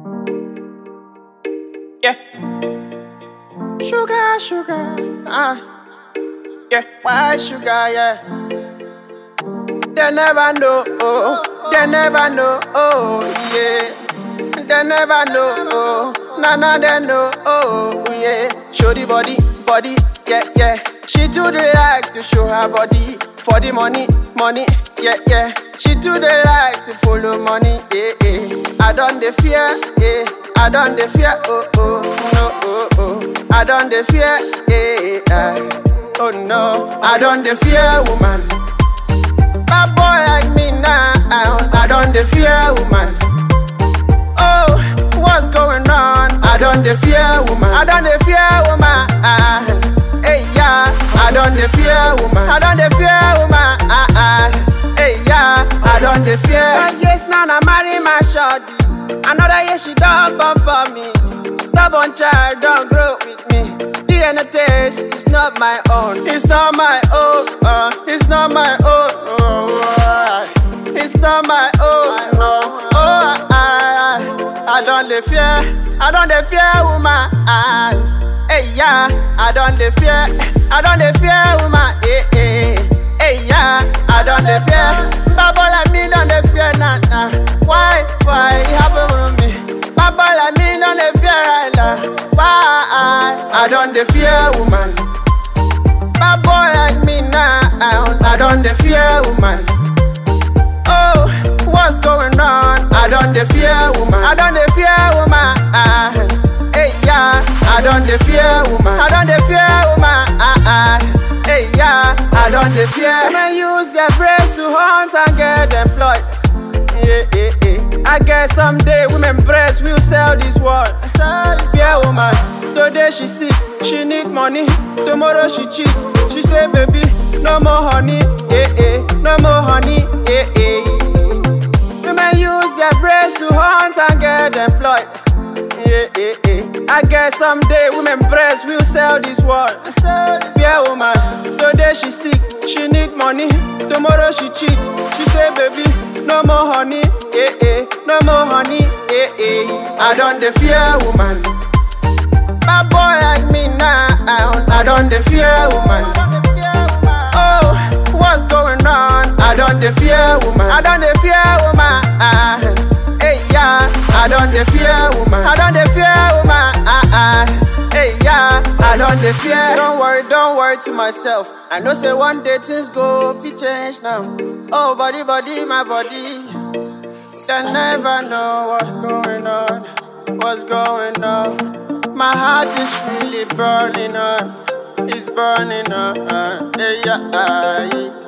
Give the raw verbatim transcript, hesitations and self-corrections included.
Yeah. Sugar, sugar, ah. Yeah, why sugar, yeah. They never know, oh. They never know, oh, yeah. They never know, oh. None of them know, oh, yeah. Show the body, body, yeah, yeah. She too dey like to show her body. For the money, money, yeah, yeah. She too dey like to follow money, eh, eh. I don't dey fear, eh. I don't dey fear, oh, oh, no, oh, oh. I don't dey fear, eh, eh. Oh no, I don't dey fear woman. Bad boy like me now, I don't dey fear woman. Oh, what's going on? I don't dey fear woman. I don't dey fear woman. Ah, hey yeah, I don't dey fear woman. I don't dey fear woman. Ah ah, hey yeah, I don't dey fear. Five years now, I marry my shorty. Another year she done born for me. Stubborn child don't grow with me. D N A test is not my own. It's not my own. Uh, it's not my own. Oh, uh, it's not my own. No. Oh, I, I, I don't dey fear. I don't dey fear woman. Hey yeah, I don't dey fear. I don't dey fear woman. Hey hey. Hey yeah, I don't dey fear. Baba like me don't dey fear nah nah. Why why it happen with me? Baba like me don't dey fear right now. Why I don't dey fear woman. Bad boy like me now, I don't dey fear woman. Oh, what's going on? I don't dey fear woman. I don't dey fear woman. Ah, hey yeah, I don't dey fear woman. I don't dey fear woman. Ah ah, hey yeah, I don't dey fear. Women use their brains to hunt and get employed. Yeah, yeah, yeah. I guess someday women breasts will sell this world. Fear woman. Today she sick, she need money. Tomorrow she cheat. She say, baby, no more honey. Eh, eh, no more honey. Eh, eh. Women use their brains to hunt and get employed. Yeah, yeah, yeah. I guess someday women breasts will sell this world. Fear woman. Today she sick, she need money. Tomorrow she cheat. She say, baby, no more honey. Eh, eh, no more honey. Eh, eh. I don't dey fear woman. Bad boy like me now, I don't dey fear woman. Oh, what's going on? I don't dey fear woman. I don't dey fear woman. Ah, hey yeah, I don't dey fear woman. I don't dey fear woman. Ah ah, hey yeah, I don't dey fear. Don't worry, don't worry to myself. I know say one day things go fit change now. Oh body, body, my body. They never know what's going on. What's going on? My heart is really burning on, it's burning on, uh, yeah, yeah.